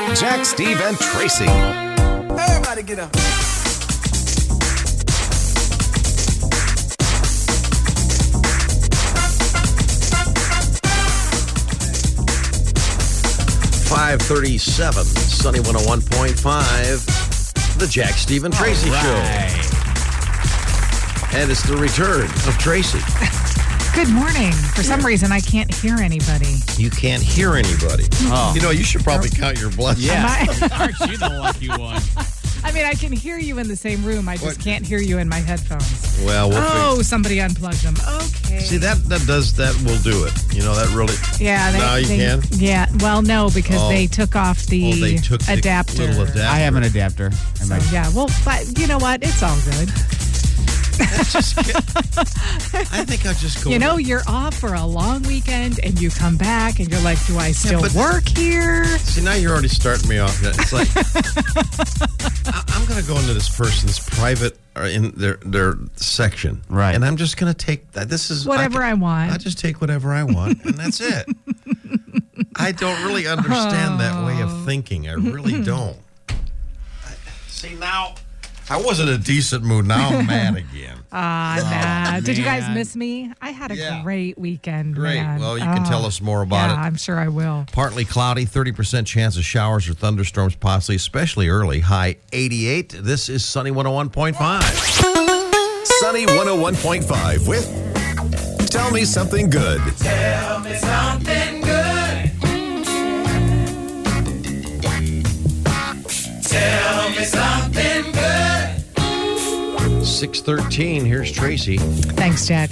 Jack, Steve, and Tracy. Everybody get up. .537, Sunny 101.5, the Jack, Steve, and Tracy Show. And it's the return of Tracy. Good morning. For some reason, I can't hear anybody. You can't hear anybody. Oh. You know, you should probably count your blessings. Yeah. Aren't you the lucky one? I mean, I can hear you in the same room. I just can't hear you in my headphones. Well, somebody unplugged them. Okay. See, that will do it. You know, that really... Yeah. Now you can? Yeah. Well, no, because they took off the they took adapter. The little adapter. I have an adapter. So, yeah. Well, but you know what? It's all good. I think I'll just go... You know, you're off for a long weekend, and you come back, and you're like, do I still work here? See, now you're already starting me off. It's like, I'm going to go into this person's private, or in their section. Right. And I'm just going to take that. This is... Whatever I want. I just take whatever I want, and that's it. I don't really understand that way of thinking. I really don't. See, now... I was in a decent mood. Now I'm mad again. Nah. Did you guys miss me? I had a great weekend. Great. Man. Well, you can tell us more about it. I'm sure I will. Partly cloudy, 30% chance of showers or thunderstorms possibly, especially early. High 88. This is Sunny 101.5. Sunny 101.5 with Tell Me Something Good. Tell me something good. Tell me something good. 6:13. Here's Tracy. Thanks, Jack.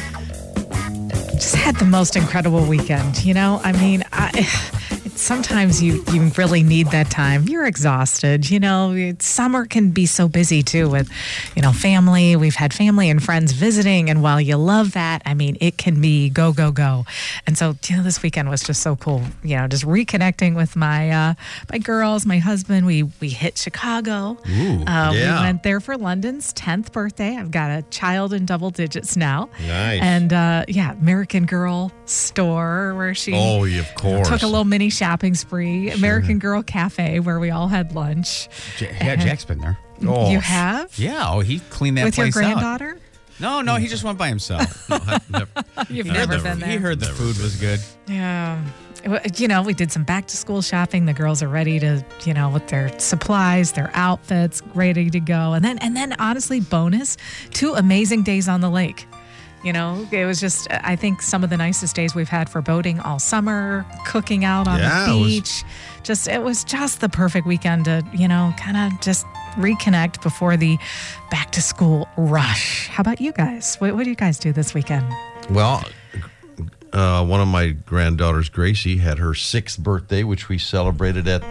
Just had the most incredible weekend. You know, I mean, sometimes you really need that time. You're exhausted. You know, summer can be so busy too with, family. We've had family and friends visiting. And while you love that, I mean, it can be go, go, go. And so, this weekend was just so cool. Just reconnecting with my girls, my husband. We hit Chicago. Ooh, yeah. We went there for London's 10th birthday. I've got a child in double digits now. Nice. And American Girl store where she of course. took a little mini shopping spree. Sure. American Girl Cafe where we all had lunch. Yeah, Jack's been there. Oh. You have? Yeah. He cleaned that with place your granddaughter? out. No, he just went by himself. You've never been there. He heard the food was good. Yeah. We did some back to school shopping. The girls are ready to, with their supplies, their outfits, ready to go. And then honestly, bonus, 2 amazing days on the lake. It was just, I think, some of the nicest days we've had for boating all summer, cooking out on the beach. It was just the perfect weekend to, kind of just reconnect before the back to school rush. How about you guys? What do you guys do this weekend? Well, one of my granddaughters, Gracie, had her 6th birthday, which we celebrated at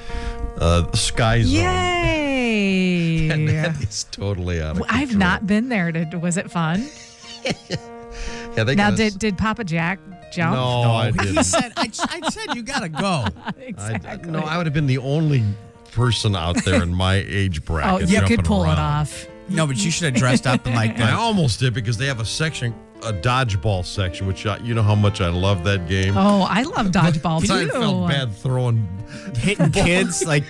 Sky Zone. Yay! And that is totally out of control. I've not been there. Was it fun? Now, did Papa Jack jump? No, I didn't. He said, I said you got to go. Exactly. I would have been the only person out there in my age bracket. You could jumping pull around. it off. No, but you should have dressed up in like I that. almost did because they have a dodgeball section, which you know how much I love that game. Oh, I love dodgeball too. I felt bad throwing, Hitting kids like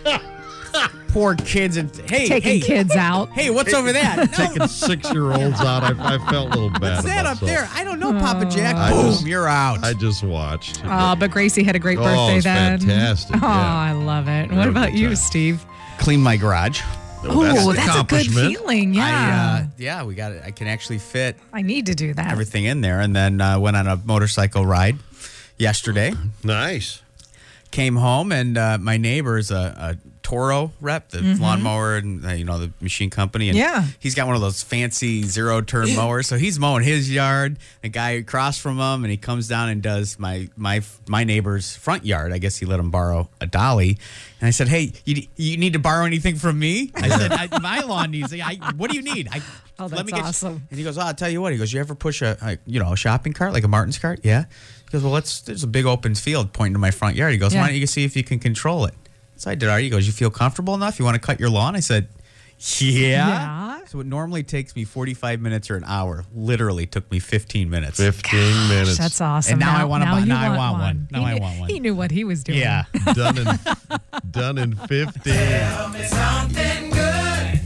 poor kids and taking kids out. Hey, what's over there? taking 6-year-olds out. I felt a little bad. What's that about up myself. there? I don't know, Papa Jack. Boom, you're out. I just watched. But Gracie had a great birthday it's then. fantastic. Oh, Yeah. I love it. What about good you, time. Steve? Clean my garage. Oh, that's a good accomplishment. feeling. Yeah. We got it. I can actually fit I need to do that. everything in there. And then went on a motorcycle ride yesterday. Nice. Came home and my neighbor is a Toro rep, the lawnmower and the machine company. And he's got one of those fancy 0-turn mowers. So he's mowing his yard. A guy across from him, and he comes down and does my neighbor's front yard. I guess he let him borrow a dolly. And I said, "Hey, you need to borrow anything from me?" I said, "My lawn needs it. What do you need?" That's awesome. And he goes, "I'll tell you what." He goes, "You ever push a shopping cart, like a Martin's cart?" Yeah. He goes, "Well, there's a big open field pointing to my front yard." He goes, "Why don't you see if you can control it?" So I did. He goes, "You feel comfortable enough? You want to cut your lawn?" I said, Yeah. So it normally takes me 45 minutes or an hour. Literally took me 15 minutes. 15 minutes. That's awesome. And now I want to buy. Now I want one. Now I He want one. He knew what he was doing. Yeah. Done in 15. Tell me something good.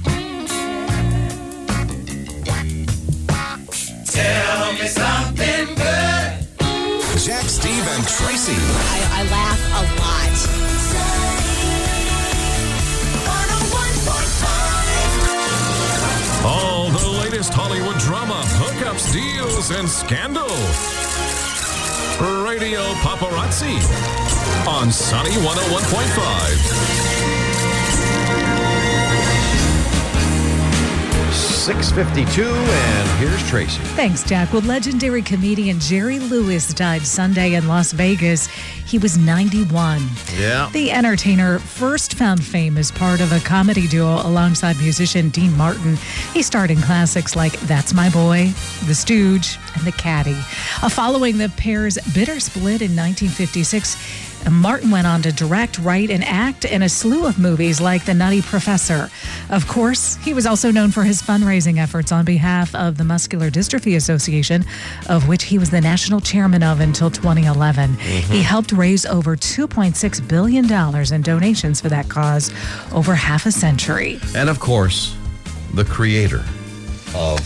Tell me something good. Jack, Steve, and Tracy. I laugh a lot. All the latest Hollywood drama, hookups, deals, and scandal. Radio Paparazzi on Sunny 101.5. 6:52, and here's Tracy. Thanks, Jack. Well, legendary comedian Jerry Lewis died Sunday in Las Vegas. He was 91. Yeah. The entertainer first found fame as part of a comedy duo alongside musician Dean Martin. He starred in classics like That's My Boy, The Stooge, and The Caddy. Following the pair's bitter split in 1956, Martin went on to direct, write, and act in a slew of movies like The Nutty Professor. Of course, he was also known for his fundraising efforts on behalf of the Muscular Dystrophy Association, of which he was the national chairman of until 2011. He helped raise over $2.6 billion in donations for that cause over half a century. And of course, the creator of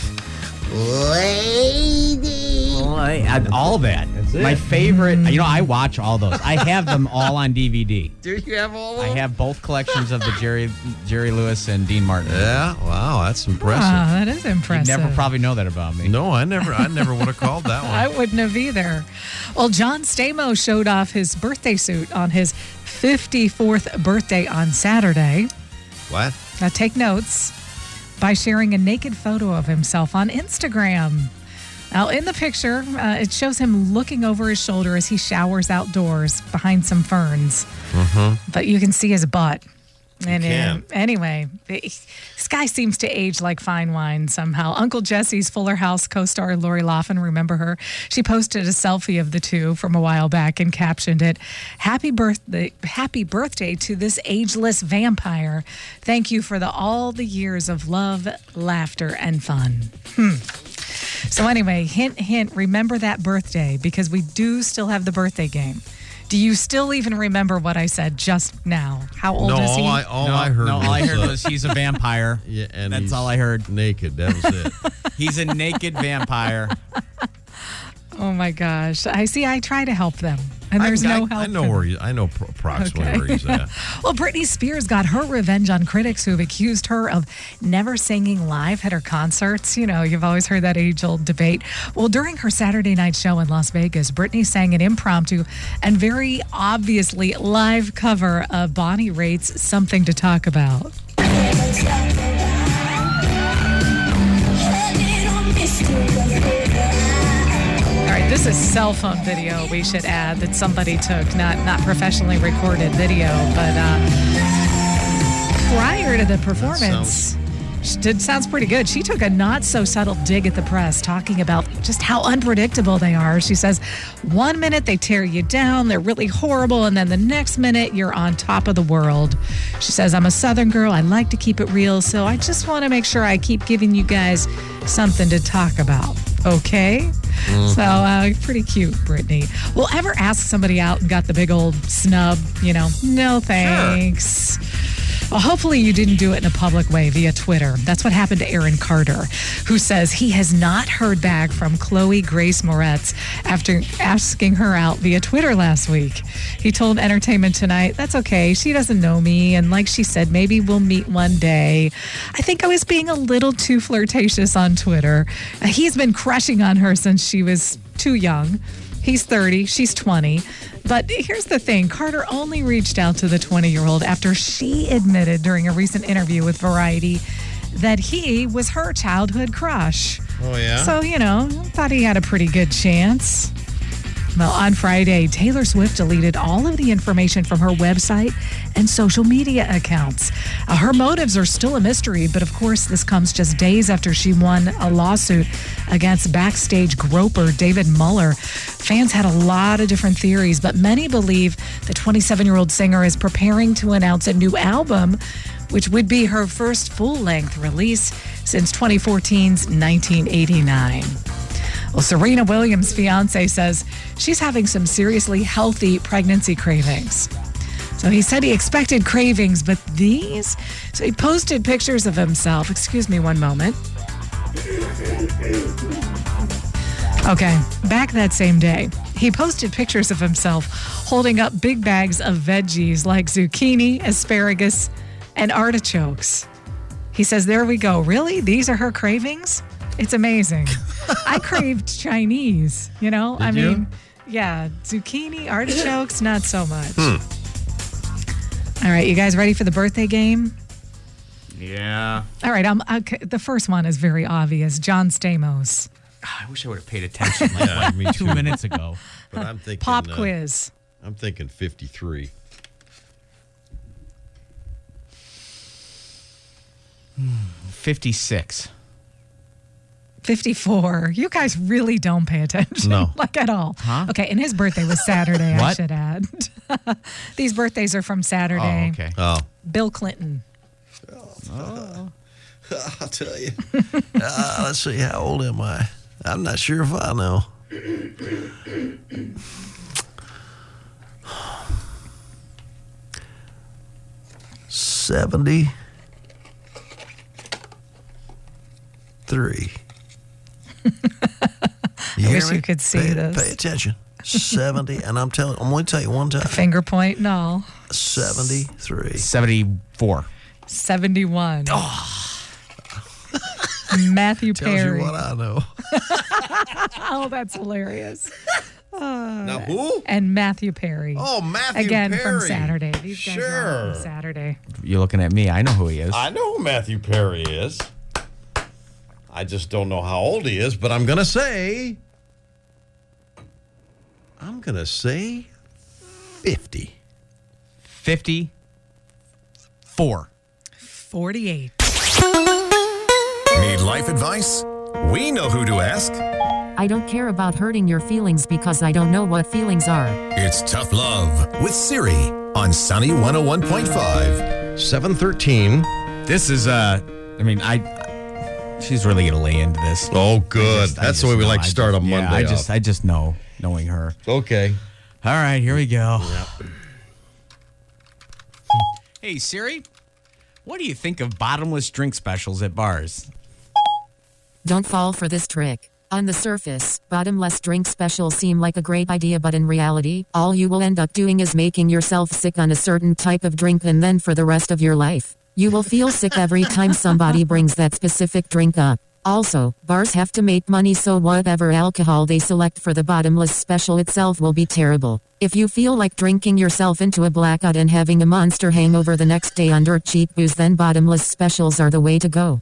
All that. That's it. My favorite. I watch all those. I have them all on DVD. Do you have all of I them? have both collections of the Jerry Lewis and Dean Martin. Yeah, wow, that's impressive. Wow, that is You impressive. never probably know that about me. No, I never would have called that I one. wouldn't have either. Well, John Stamos showed off his birthday suit on his 54th birthday on Saturday. What? Now take notes by sharing a naked photo of himself on Instagram. Now, in the picture, it shows him looking over his shoulder as he showers outdoors behind some ferns. But you can see his butt. And can. anyway, this guy seems to age like fine wine somehow. Uncle Jesse's Fuller House co-star Lori Loughlin, remember her? She posted a selfie of the two from a while back and captioned it, Happy birthday to this ageless vampire. Thank you for all the years of love, laughter, and fun. So anyway, hint, hint, remember that birthday because we do still have the birthday game. Do you still even remember what I said just now? How old is he? All I heard was he's a vampire. Yeah, and that's he's all I heard. Naked, that was it. He's a naked vampire. Oh my gosh. I try to help them. And there's no help. I know approximately where he's at. Well, Britney Spears got her revenge on critics who've accused her of never singing live at her concerts. You've always heard that age-old debate. Well, during her Saturday night show in Las Vegas, Britney sang an impromptu and very obviously live cover of Bonnie Raitt's Something to Talk About. All right, this is cell phone video, we should add, that somebody took, not professionally recorded video, but prior to the performance, sounds pretty good. She took a not-so-subtle dig at the press, talking about just how unpredictable they are. She says, 1 minute they tear you down, they're really horrible, and then the next minute you're on top of the world. She says, I'm a Southern girl, I like to keep it real, so I just want to make sure I keep giving you guys something to talk about. Okay? So, pretty cute, Britney. Well, ever ask somebody out and got the big old snub? No thanks. Sure. Well, hopefully you didn't do it in a public way via Twitter. That's what happened to Aaron Carter, who says he has not heard back from Chloe Grace Moretz after asking her out via Twitter last week. He told Entertainment Tonight, that's okay. She doesn't know me. And like she said, maybe we'll meet one day. I think I was being a little too flirtatious on Twitter. He's been crushing on her since she was too young. He's 30, she's 20. But here's the thing. Carter only reached out to the 20-year-old after she admitted during a recent interview with Variety that he was her childhood crush. Oh, yeah? So, thought he had a pretty good chance. Well, on Friday, Taylor Swift deleted all of the information from her website and social media accounts. Her motives are still a mystery, but of course, this comes just days after she won a lawsuit against backstage groper David Muller. Fans had a lot of different theories, but many believe the 27-year-old singer is preparing to announce a new album which would be her first full-length release since 2014's 1989. Well, Serena Williams' fiance says she's having some seriously healthy pregnancy cravings. So he said he expected cravings, but these? So he posted pictures of himself. Excuse me one moment. Okay, back that same day, he posted pictures of himself holding up big bags of veggies like zucchini, asparagus, and artichokes. He says, there we go. Really? These are her cravings? It's amazing. I craved Chinese, you know? Did you? Yeah, zucchini, artichokes, not so much. All right, you guys ready for the birthday game? Yeah. All right, okay, the first one is very obvious. John Stamos. I wish I would have paid attention Me 2 too. minutes ago. But I'm thinking Pop quiz. I'm thinking 53. 56. 54. You guys really don't pay attention. No. Like at all. Huh? Okay, and his birthday was Saturday, I What? should add. These birthdays are from Saturday. Oh, okay. Oh, Bill Clinton. I'll tell you. Let's see, how old am I? I'm not sure if I know. $73. You hear wish me? you could see this. Pay attention. 70, and I'm going to tell you one time. Finger point, no. 73. 74. 71. Matthew Tells you Perry. what I know. Oh, that's hilarious. Now who? And Matthew Perry. Oh, Matthew Again, Perry. from Saturday. These guys are all Sure. from Saturday. You're looking at me. I know who he is. I know who Matthew Perry is. I just don't know how old he is, but I'm going to say 50. 54. 48. Need life advice? We know who to ask. I don't care about hurting your feelings because I don't know what feelings are. It's Tough Love with Siri on Sunny 101.5. 7:13. This is, she's really going to lay into this. Oh, good. That's the way we like to start on Monday. I just know, knowing her. Okay. All right, here we go. Hey, Siri, what do you think of bottomless drink specials at bars? Don't fall for this trick. On the surface, bottomless drink specials seem like a great idea, but in reality, all you will end up doing is making yourself sick on a certain type of drink, and then for the rest of your life, you will feel sick every time somebody brings that specific drink up. Also, bars have to make money, so whatever alcohol they select for the bottomless special itself will be terrible. If you feel like drinking yourself into a blackout and having a monster hangover the next day on dirt cheap booze, then bottomless specials are the way to go.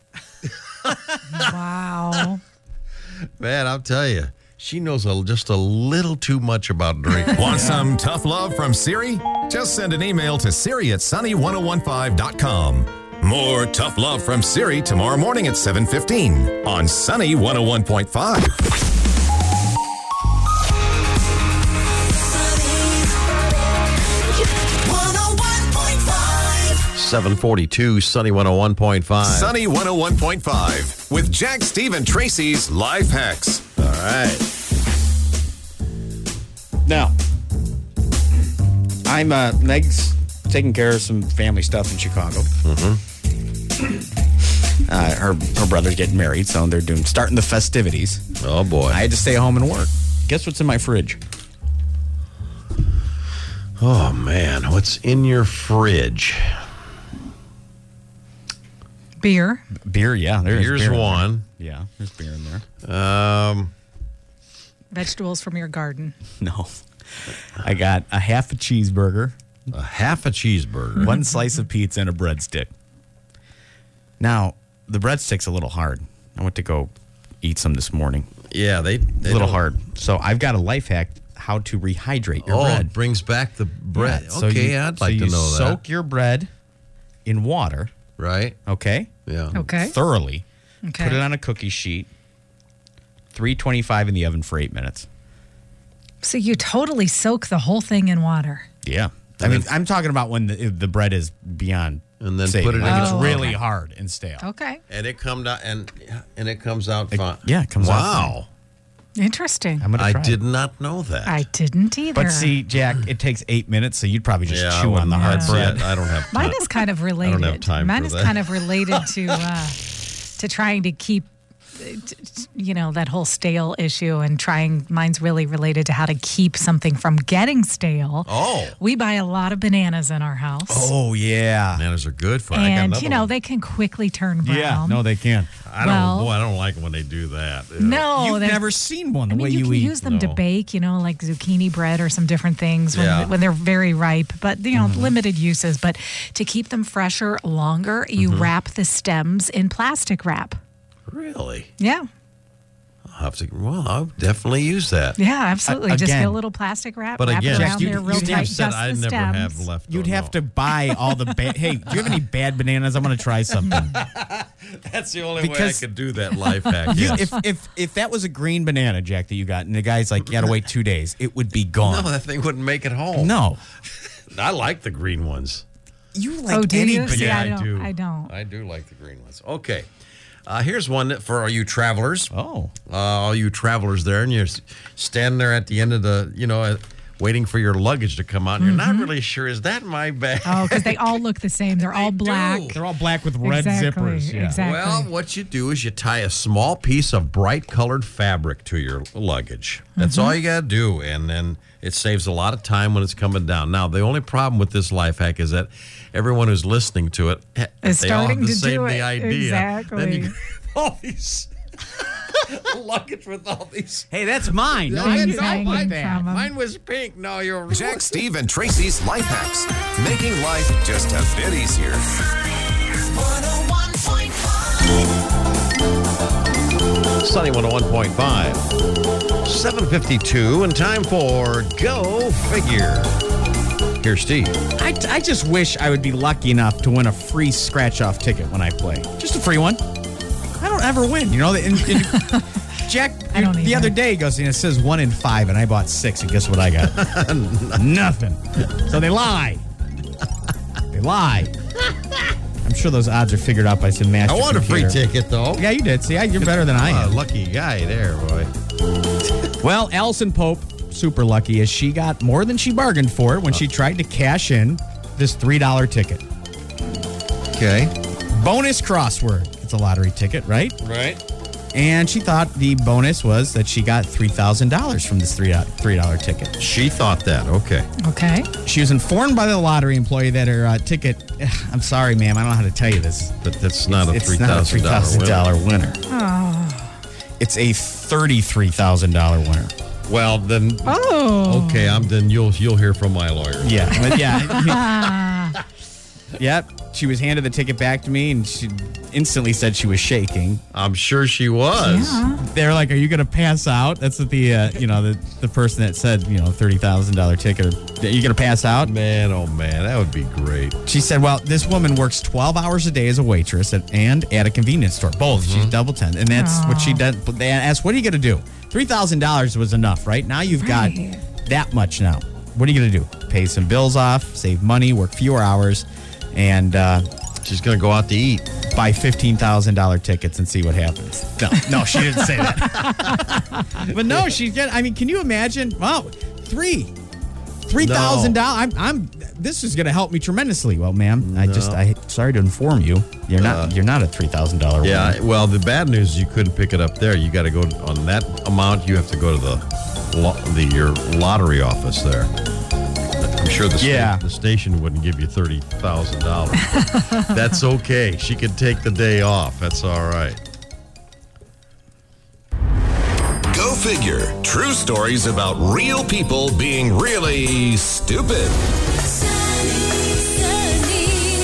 Wow. Man, I'll tell you, she knows just a little too much about drinking. Want some tough love from Siri? Just send an email to Siri@sunny1015.com. More tough love from Siri tomorrow morning at 7:15 on Sunny 101.5. 742, Sunny 101.5. Sunny 101.5 with Jack, Steve, and Tracy's Life Hacks. All right. Now, I'm Meg's taking care of some family stuff in Chicago. Her brother's getting married, so they're starting the festivities. Oh, boy. I had to stay home and work. Guess what's in my fridge? Oh, man. What's in your fridge? Beer. Beer, yeah. There's Beer's beer in one. there. Yeah, there's beer in there. Vegetables from your garden. No. I got a half a cheeseburger, A half a cheeseburger. one slice of pizza, and a breadstick. Now, the breadstick's a little hard. I went to go eat some this morning. Yeah, they A little don't- hard. So I've got a life hack how to rehydrate your bread. It brings back the bread. Yeah, so Okay, you- I'd so like to you know that. soak your bread in water, Right? okay? Yeah. Okay. Thoroughly. Okay. Put it on a cookie sheet. 325 in the oven for 8 minutes. So you totally soak the whole thing in water. Yeah. I mean, I'm talking about when the bread is beyond. And then saving. put it in. It's Oh, really okay. hard and stale. Okay. And it comes out and it comes out fine. Yeah, it comes out Wow. Interesting. I'm gonna I try did it. not know that. I didn't either. But see, Jack, it takes 8 minutes, so you'd probably just I chew on the wouldn't- hard that's bread. it. I don't have time. Mine is kind of related. have time Mine for is that. kind of related to trying to keep, that whole stale issue and trying. Mine's really related to how to keep something from getting stale. Oh. We buy a lot of bananas in our house. Oh, yeah. Bananas are good for. I got And another one. they can quickly turn brown. Yeah, no, they can. I don't like it when they do that. No, You've they're- never seen one the I mean, way you you can eat. use them to No. bake, like zucchini bread or some different things Yeah. when they're very ripe, but, limited uses. But to keep them fresher longer, you wrap the stems in plastic wrap. Really? Yeah. I'll definitely use that. Yeah, absolutely. Just get a Again. little plastic wrap, But wrap again, it around Jack, there real you tight, said just I the never have stems. left. You'd have to buy all the hey, do you have any bad bananas? I'm going to try something. That's the only Because- way I could do that life hack. You, yes. if that was a green banana, Jack, that you got, and the guy's like, you got to wait 2 days, it would be No, gone. that thing wouldn't make it home. No. I like the green ones. You like Oh, do any you? See, banana. I don't. I don't. I do like the green ones. Okay. Here's one that for all you travelers. Oh. All you travelers there, and you're standing there at the end of the, waiting for your luggage to come out, and you're not really sure, is that my bag? Oh, because they all look the same. They're all black. do. They're all black with red Exactly, zippers. Yeah. exactly. Well, what you do is you tie a small piece of bright colored fabric to your luggage. That's all you got to do. And then it saves a lot of time when it's coming down. Now, the only problem with this life hack is that everyone who's listening to it, Is they all have starting the to same do the it. idea. Exactly. Then you all these luggage with all these. Hey, that's mine. No, Things I didn't hanging like from that. 'em. Mine was pink. No, you're Jack, Steve, and Tracy's Life Hacks. Making life just a bit easier. 101.5. Sunny 101.5. 7:52 and time for Go Figure. Here's Steve. I just wish I would be lucky enough to win a free scratch-off ticket when I play. Just a free one. I don't ever win. Jack, I don't the either. other day goes, it says 1 in 5, and I bought 6, and guess what I got? Nothing. So they lie. They lie. I'm sure those odds are figured out by some master I want a free computer. ticket, though. Yeah, you did. See, you're better than I am. Lucky guy there, boy. Well, Allison Pope, super lucky, as she got more than she bargained for when she tried to cash in this $3 ticket. Okay. Bonus crossword. It's a lottery ticket, right? Right. And she thought the bonus was that she got $3,000 from this $3 ticket. She thought that. Okay. Okay. She was informed by the lottery employee that her ticket, I'm sorry, ma'am, I don't know how to tell you this. But that's not a It's not a $3,000 winner. $3,000 winner. It's a $33,000 winner. Well, then. Oh. Okay, then you'll hear from my lawyer. Yeah. But yeah. Yep. She was handed the ticket back to me, and she instantly said she was shaking. I'm sure she was. They're like, "Are you going to pass out?" That's what the the person that said $30,000 ticket. Are you going to pass out? Man, oh man, that would be great. She said, "Well, this woman works 12 hours a day as a waitress and at a convenience store. Both. She's double 10, and that's what she does." But they asked, "What are you going to do?" $3,000 was enough, right? Now you've got that much. Now, what are you going to do? Pay some bills off, save money, work fewer hours, and she's going to go out to eat. Buy $15,000 tickets and see what happens. No, she didn't say that. But no, can you imagine? Wow, $3,000. I'm. This is going to help me tremendously. Well, ma'am, I sorry to inform you, you're not a $3,000 Yeah. winner. Well, the bad news is you couldn't pick it up there. You got to go on that amount. You have to go to your lottery office there. I'm sure the station wouldn't give you $30,000. That's okay. She could take the day off. That's all right. Go figure. True stories about real people being really stupid. Sunny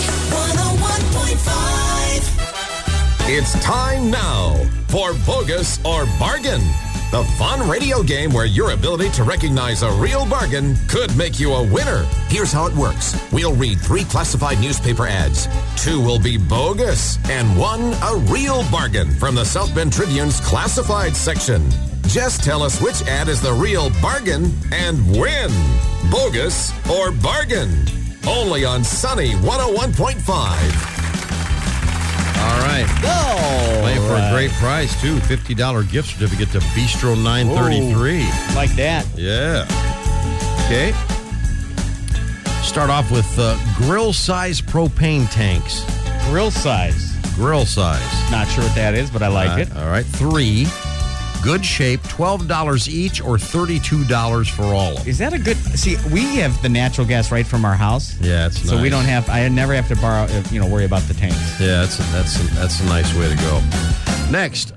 101.5. It's time now for Bogus or Bargain, the fun radio game where your ability to recognize a real bargain could make you a winner. Here's how it works. We'll read 3 classified newspaper ads. 2 will be bogus, and 1 a real bargain from the South Bend Tribune's classified section. Just tell us which ad is the real bargain and win. Bogus or Bargain? Only on Sunny 101.5. All right. Playing for a great prize, too. $50 gift certificate to Bistro 933. Like that. Yeah. Okay. Start off with grill-size propane tanks. Grill size. Grill size. Not sure what that is, but I like it. All right. 3. Good shape, $12 each or $32 for all of them. Is that a good... See, we have the natural gas right from our house. Yeah, it's nice. So we don't have... I never have to borrow, worry about the tanks. Yeah, that's a nice way to go. Next,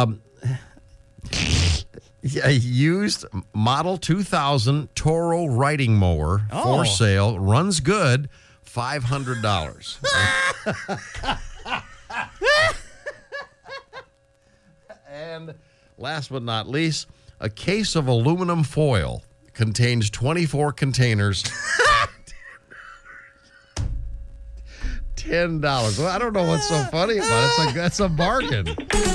used Model 2000 Toro riding mower for sale. Runs good, $500. And last but not least, a case of aluminum foil contains 24 containers. $10. Well, I don't know what's so funny about it. That's a bargain.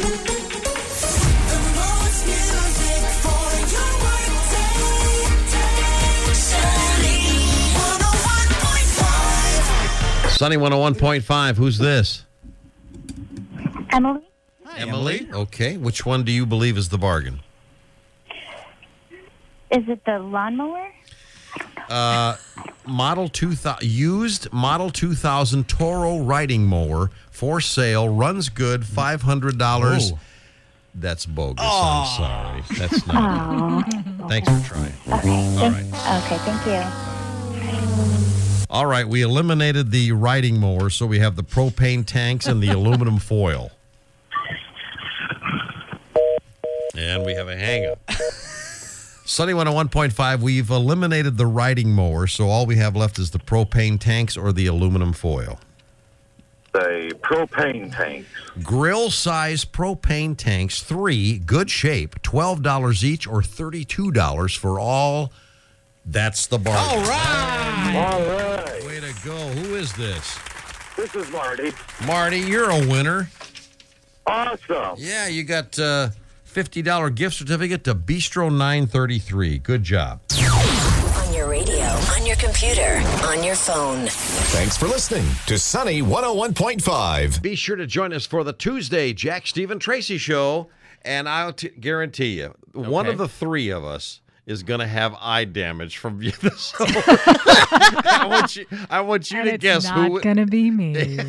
Sunny 101.5. Who's this? Emily. Hi, Emily. Okay. Which one do you believe is the bargain? Is it the lawnmower? Model 2000 used Model 2000 Toro riding mower for sale. Runs good, $500. That's bogus. I'm sorry. That's not. Thanks for trying. All right. Okay, thank you. All right, we eliminated the riding mower, so we have the propane tanks and the aluminum foil. And we have a hang-up. Sunny 101.5, we've eliminated the riding mower, so all we have left is the propane tanks or the aluminum foil. The propane tanks. Grill-size propane tanks, 3, good shape, $12 each or $32 for all. That's the bargain. All right. All right. Way to go. Who is this? This is Marty. Marty, you're a winner. Awesome. Yeah, you got $50 gift certificate to Bistro 933. Good job. On your radio, on your computer, on your phone. Thanks for listening to Sunny 101.5. Be sure to join us for the Tuesday Jack, Steve, and Tracy show, and I'll guarantee you, one of the three of us is going to have eye damage from this. I want you to guess who. It's not going to be me.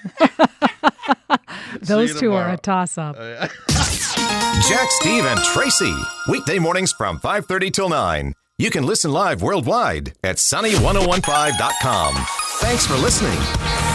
Those two are a toss-up. Jack, Steve, and Tracy. Weekday mornings from 5:30 till 9. You can listen live worldwide at sunny1015.com. Thanks for listening.